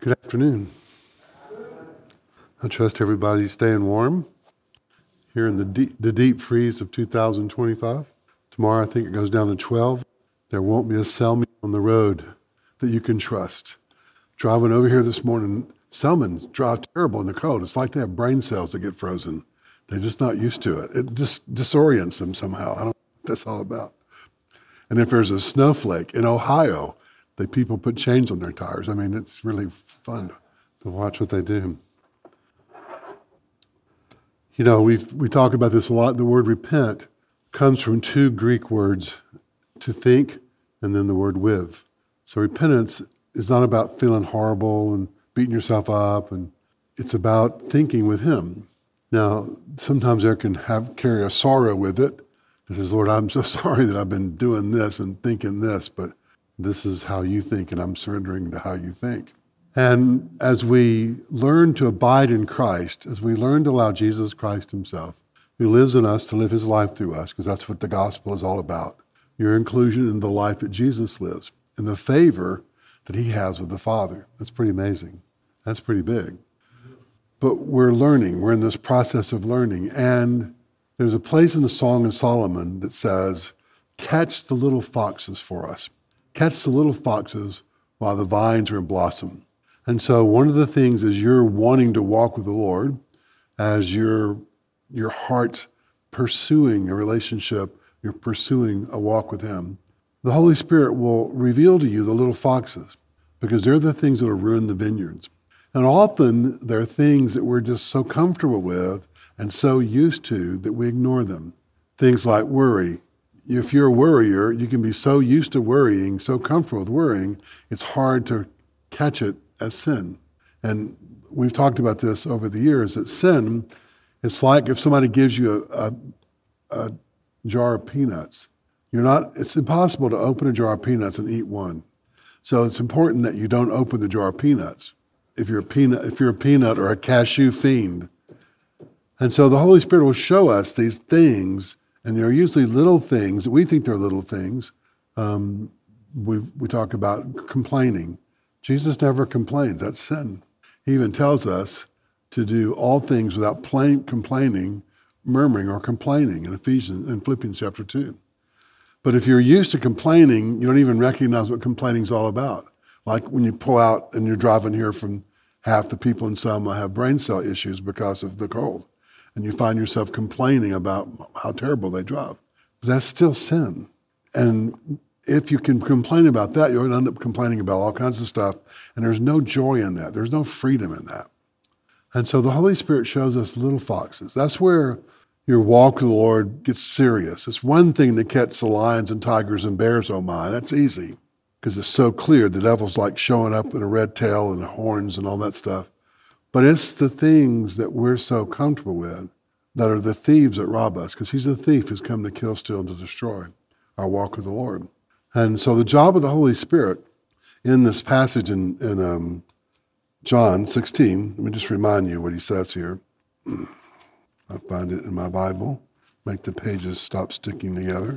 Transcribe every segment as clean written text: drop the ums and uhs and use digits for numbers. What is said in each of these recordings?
Good afternoon. I trust everybody's staying warm here in the deep freeze of 2025. Tomorrow I think it goes down to 12. There won't be a cellman on the road that you can trust. Driving over here this morning, cellmen drive terrible in the cold. It's like they have brain cells that get frozen. They're just not used to it. It just disorients them somehow. I don't know what that's all about. And if there's a snowflake in Ohio, the people put chains on their tires. I mean, it's really fun to watch what they do. You know, we talk about this a lot. The word repent comes from two Greek words, to think and then the word with. So repentance is not about feeling horrible and beating yourself up, and it's about thinking with him. Now, sometimes there can carry a sorrow with it. It says, Lord, I'm so sorry that I've been doing this and thinking this, but this is how you think, and I'm surrendering to how you think. And as we learn to abide in Christ, as we learn to allow Jesus Christ himself, who lives in us, to live his life through us, because that's what the gospel is all about, your inclusion in the life that Jesus lives, and the favor that he has with the Father. That's pretty amazing. That's pretty big. But we're learning. We're in this process of learning. And there's a place in the Song of Solomon that says, catch the little foxes for us. Catch the little foxes while the vines are in blossom. And so one of the things is you're wanting to walk with the Lord, as your heart's pursuing a relationship, you're pursuing a walk with him. The Holy Spirit will reveal to you the little foxes, because they're the things that will ruin the vineyards. And often they're things that we're just so comfortable with and so used to that we ignore them. Things like worry. If you're a worrier, you can be so used to worrying, so comfortable with worrying, it's hard to catch it as sin. And we've talked about this over the years, that sin, it's like if somebody gives you a jar of peanuts. It's impossible to open a jar of peanuts and eat one. So it's important that you don't open the jar of peanuts if you're a peanut or a cashew fiend. And so the Holy Spirit will show us these things, and they're usually little things that we think they're little things. We talk about complaining. Jesus never complains. That's sin. He even tells us to do all things without complaining, murmuring, or complaining in Philippians chapter 2. But if you're used to complaining, you don't even recognize what complaining is all about. Like when you pull out and you're driving here, from half the people in Selma have brain cell issues because of the cold. And you find yourself complaining about how terrible they drive. That's still sin. And if you can complain about that, you'll end up complaining about all kinds of stuff. And there's no joy in that. There's no freedom in that. And so the Holy Spirit shows us little foxes. That's where your walk with the Lord gets serious. It's one thing to catch the lions and tigers and bears, oh my. That's easy, because it's so clear. The devil's like showing up with a red tail and horns and all that stuff. But it's the things that we're so comfortable with that are the thieves that rob us, because he's a thief who's come to kill, steal, and to destroy our walk with the Lord. And so the job of the Holy Spirit in this passage in John 16, let me just remind you what he says here. I find it in my Bible. Make the pages stop sticking together.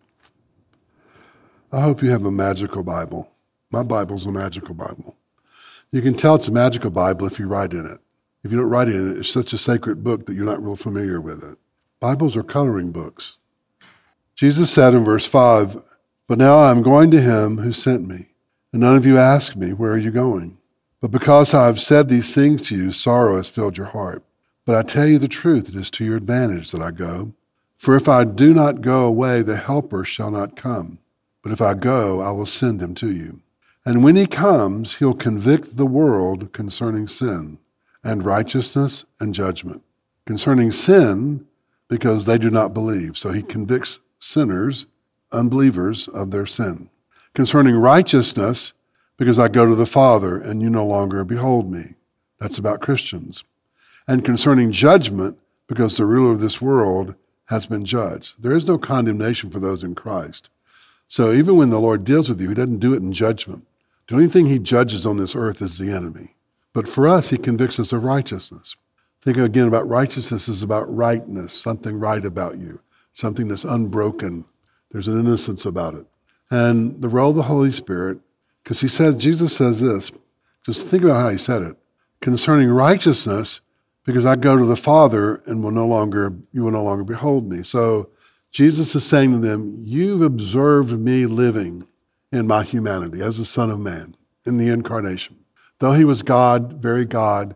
I hope you have a magical Bible. My Bible's a magical Bible. You can tell it's a magical Bible if you write in it. If you don't write in it, it's such a sacred book that you're not real familiar with it. Bibles are coloring books. Jesus said in verse 5, "But now I am going to him who sent me, and none of you ask me, 'Where are you going?' But because I have said these things to you, sorrow has filled your heart. But I tell you the truth, it is to your advantage that I go. For if I do not go away, the Helper shall not come. But if I go, I will send him to you. And when he comes, he'll convict the world concerning sin and righteousness and judgment. Concerning sin, because they do not believe. So he convicts sinners, unbelievers, of their sin. Concerning righteousness, because I go to the Father and you no longer behold me." That's about Christians. "And concerning judgment, because the ruler of this world has been judged." There is no condemnation for those in Christ. So even when the Lord deals with you, he doesn't do it in judgment. The only thing he judges on this earth is the enemy. But for us, he convicts us of righteousness. Think again about righteousness is about rightness, something right about you, something that's unbroken. There's an innocence about it. And the role of the Holy Spirit, because Jesus says this, Just think about how he said it. Concerning righteousness, because I go to the Father and you will no longer behold me. So Jesus is saying to them, you've observed me living in my humanity as the Son of Man in the incarnation. Though he was God, very God,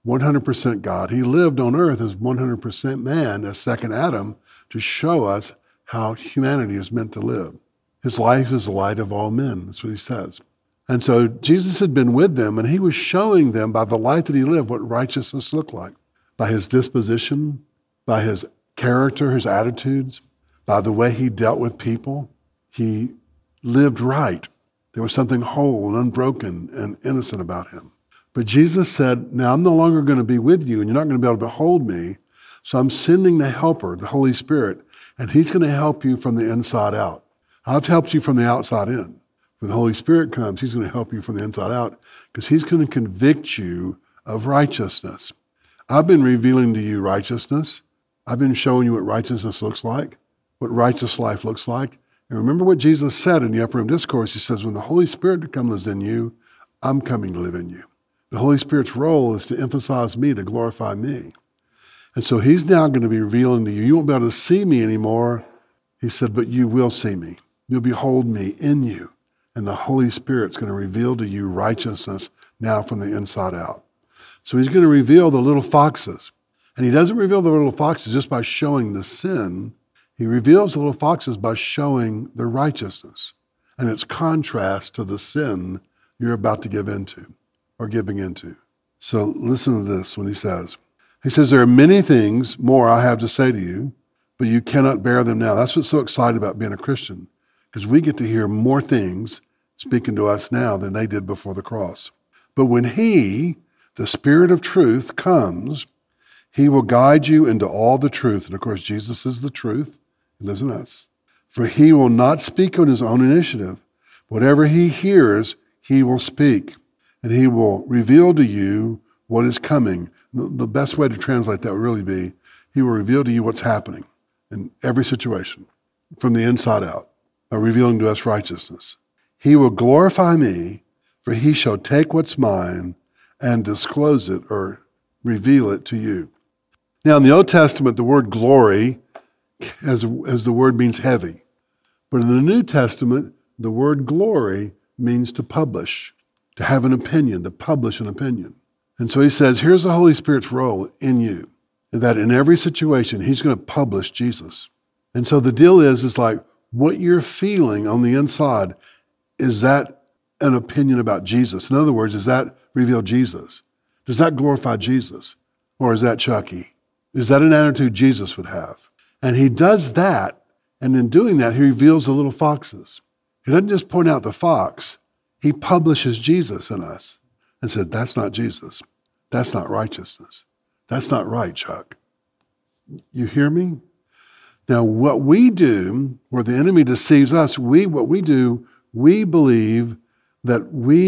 100% God, he lived on earth as 100% man, as second Adam, to show us how humanity is meant to live. His life is the light of all men. That's what he says. And so Jesus had been with them, and he was showing them by the life that he lived what righteousness looked like, by his disposition, by his character, his attitudes, by the way he dealt with people. He lived right. There was something whole and unbroken and innocent about him. But Jesus said, now I'm no longer going to be with you, and you're not going to be able to behold me, so I'm sending the helper, the Holy Spirit, and he's going to help you from the inside out. I've helped you from the outside in. When the Holy Spirit comes, he's going to help you from the inside out because he's going to convict you of righteousness. I've been revealing to you righteousness. I've been showing you what righteousness looks like, what righteous life looks like. And remember what Jesus said in the Upper Room Discourse. He says, when the Holy Spirit comes in you, I'm coming to live in you. The Holy Spirit's role is to emphasize me, to glorify me. And so he's now going to be revealing to you. You won't be able to see me anymore. He said, but you will see me. You'll behold me in you. And the Holy Spirit's going to reveal to you righteousness now from the inside out. So he's going to reveal the little foxes. And he doesn't reveal the little foxes just by showing the sin. He reveals the little foxes by showing the righteousness and its contrast to the sin you're about to give into or giving into. So listen to this when he says, there are many things more I have to say to you, but you cannot bear them now. That's what's so exciting about being a Christian, because we get to hear more things speaking to us now than they did before the cross. But when he, the Spirit of truth, comes, he will guide you into all the truth. And of course, Jesus is the truth. He lives in us. For he will not speak on his own initiative. Whatever he hears, he will speak. And he will reveal to you what is coming. The best way to translate that would really be, he will reveal to you what's happening in every situation from the inside out, by revealing to us righteousness. He will glorify me, for he shall take what's mine and disclose it or reveal it to you. Now, in the Old Testament, the word glory, as the word means heavy. But in the New Testament, the word glory means to publish, to have an opinion, to publish an opinion. And so he says, here's the Holy Spirit's role in you, that in every situation, he's going to publish Jesus. And so the deal is like, what you're feeling on the inside, is that an opinion about Jesus? In other words, does that reveal Jesus? Does that glorify Jesus? Or is that Chucky? Is that an attitude Jesus would have? And he does that, and in doing that, he reveals the little foxes. He doesn't just point out the fox, he publishes Jesus in us and said, that's not Jesus. That's not righteousness. That's not right, Chuck. You hear me? Now, what we do, where the enemy deceives us, we believe that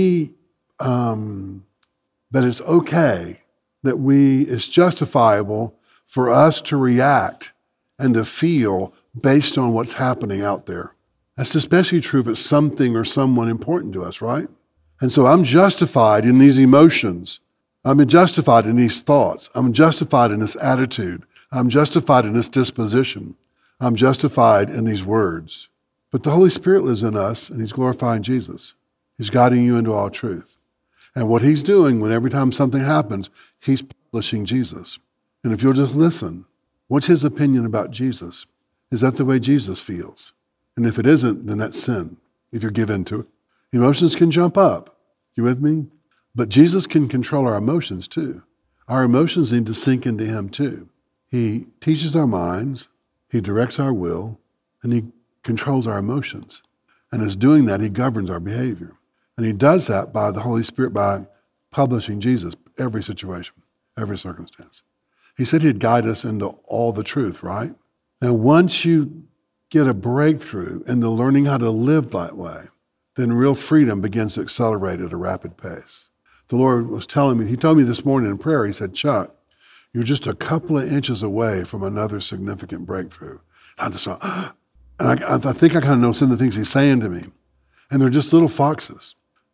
that it's okay, it's justifiable for us to react and to feel based on what's happening out there. That's especially true if it's something or someone important to us, right? And so I'm justified in these emotions. I'm justified in these thoughts. I'm justified in this attitude. I'm justified in this disposition. I'm justified in these words. But the Holy Spirit lives in us, and he's glorifying Jesus. He's guiding you into all truth. And what he's doing when every time something happens, he's publishing Jesus. And if you'll just listen, what's his opinion about Jesus? Is that the way Jesus feels? And if it isn't, then that's sin, if you're given to it. Emotions can jump up. You with me? But Jesus can control our emotions too. Our emotions need to sink into him too. He teaches our minds, he directs our will, and he controls our emotions. And as doing that, he governs our behavior. And he does that by the Holy Spirit, by publishing Jesus, every situation, every circumstance. He said he'd guide us into all the truth, right? Now, once you get a breakthrough into learning how to live that way, then real freedom begins to accelerate at a rapid pace. The Lord was telling me, he told me this morning in prayer, he said, Chuck, you're just a couple of inches away from another significant breakthrough. And I just thought, and I think I kind of know some of the things he's saying to me. And they're just little foxes.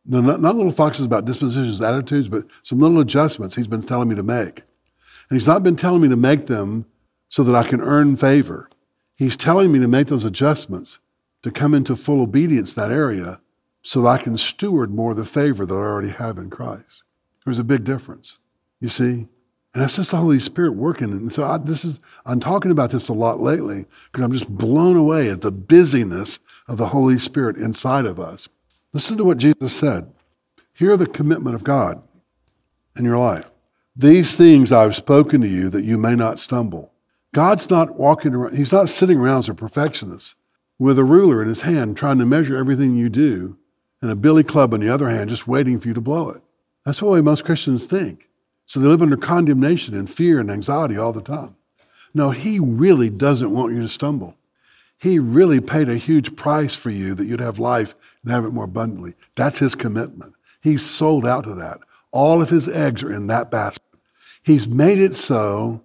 No, not little foxes about dispositions, attitudes, but some little adjustments he's been telling me to make. And he's not been telling me to make them so that I can earn favor. He's telling me to make those adjustments to come into full obedience in that area so that I can steward more of the favor that I already have in Christ. There's a big difference, you see? And that's just the Holy Spirit working. And so I'm talking about this a lot lately because I'm just blown away at the busyness of the Holy Spirit inside of us. Listen to what Jesus said. Hear the commitment of God in your life. These things I've spoken to you that you may not stumble. God's not walking around, he's not sitting around as a perfectionist with a ruler in his hand trying to measure everything you do and a billy club in the other hand just waiting for you to blow it. That's the way most Christians think. So they live under condemnation and fear and anxiety all the time. No, he really doesn't want you to stumble. He really paid a huge price for you that you'd have life and have it more abundantly. That's his commitment. He's sold out to that. All of his eggs are in that basket. He's made it so,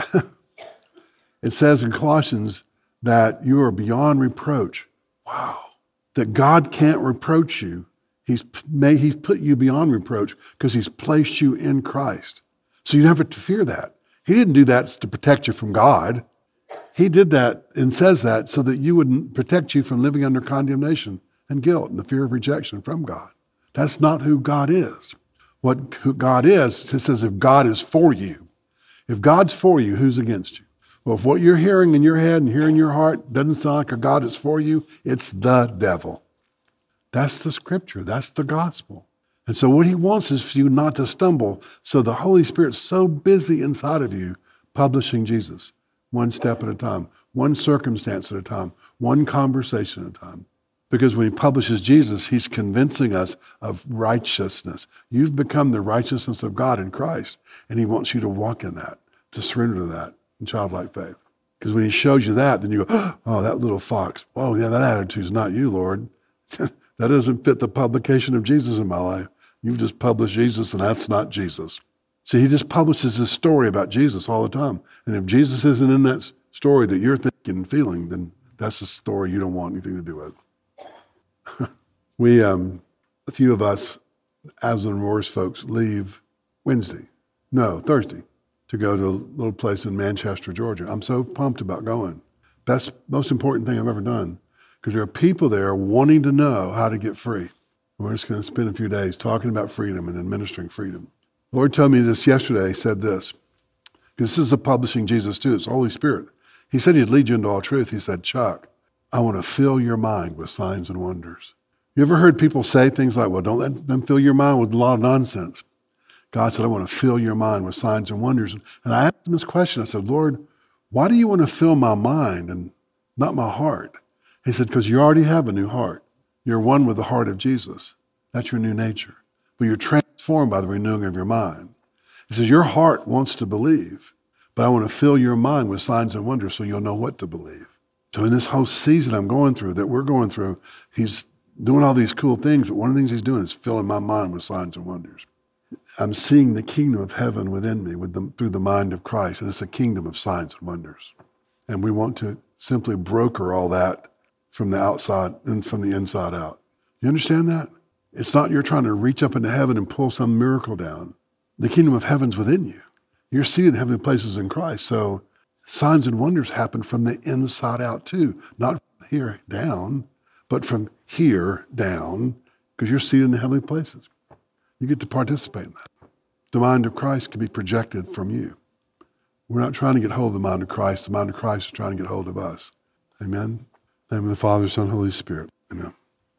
it says in Colossians, that you are beyond reproach. Wow. That God can't reproach you. He's put you beyond reproach because he's placed you in Christ. So you never have to fear that. He didn't do that to protect you from God. He did that and says that so that you wouldn't protect you from living under condemnation and guilt and the fear of rejection from God. That's not who God is. Who God is, it says if God is for you. If God's for you, who's against you? Well, if what you're hearing in your head and hearing in your heart doesn't sound like a God is for you, it's the devil. That's the scripture. That's the gospel. And so what he wants is for you not to stumble. So the Holy Spirit's so busy inside of you publishing Jesus, one step at a time, one circumstance at a time, one conversation at a time. Because when he publishes Jesus, he's convincing us of righteousness. You've become the righteousness of God in Christ, and he wants you to walk in that, to surrender to that in childlike faith. Because when he shows you that, then you go, oh, that little fox. Oh, yeah, that attitude's not you, Lord. That doesn't fit the publication of Jesus in my life. You've just published Jesus, and that's not Jesus. See, he just publishes this story about Jesus all the time. And if Jesus isn't in that story that you're thinking and feeling, then that's a story you don't want anything to do with. We, a few of us, Aslan Roars folks, leave Thursday, to go to a little place in Manchester, Georgia. I'm so pumped about going. Best, most important thing I've ever done, because there are people there wanting to know how to get free. We're just going to spend a few days talking about freedom and administering freedom. The Lord told me this yesterday, said this, because this is the publishing Jesus too, it's the Holy Spirit. He said he'd lead you into all truth. He said, Chuck, I want to fill your mind with signs and wonders. You ever heard people say things like, well, don't let them fill your mind with a lot of nonsense. God said, I want to fill your mind with signs and wonders. And I asked him this question. I said, Lord, why do you want to fill my mind and not my heart? He said, because you already have a new heart. You're one with the heart of Jesus. That's your new nature. But you're transformed by the renewing of your mind. He says, your heart wants to believe, but I want to fill your mind with signs and wonders so you'll know what to believe. So in this whole season we're going through, he's doing all these cool things, but one of the things he's doing is filling my mind with signs and wonders. I'm seeing the kingdom of heaven within me through the mind of Christ, and it's a kingdom of signs and wonders. And we want to simply broker all that from the outside and from the inside out. You understand that? It's not you're trying to reach up into heaven and pull some miracle down. The kingdom of heaven's within you. You're seated in heavenly places in Christ. So signs and wonders happen from the inside out too. Not from here down, but from here down, because you're seated in the heavenly places. You get to participate in that. The mind of Christ can be projected from you. We're not trying to get hold of the mind of Christ. The mind of Christ is trying to get hold of us. Amen? In the name of the Father, Son, Holy Spirit. Amen.